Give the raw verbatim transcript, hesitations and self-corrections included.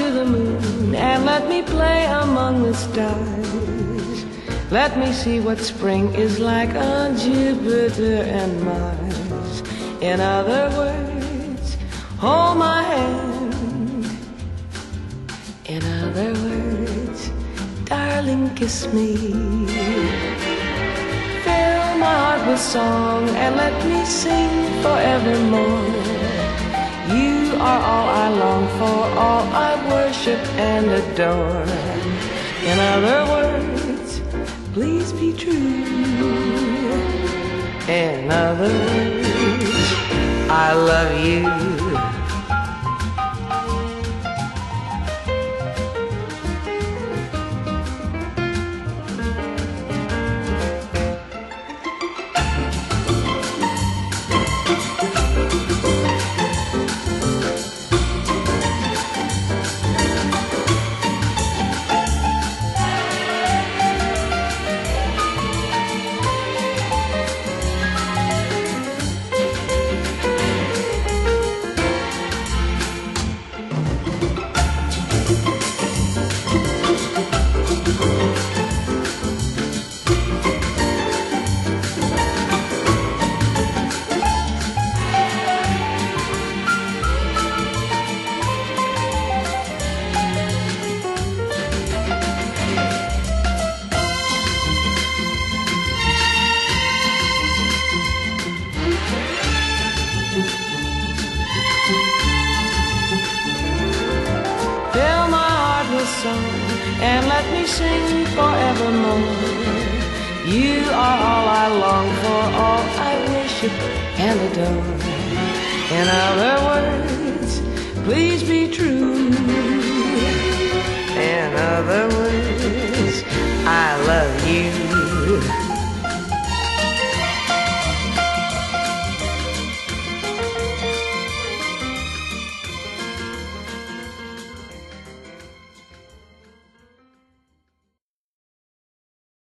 to the moon and let me play among the stars. Let me see what spring is like on Jupiter and Mars. In other words, hold my hand. In other words, darling, kiss me. Fill my heart with song and let me sing forevermore. You are all I long for, all I worship and adore. In other words, please be true. In other words, I love you. Fill my heart with song and let me sing forevermore. You are all I long for, all I worship and adore. In other words, please be true. In other words,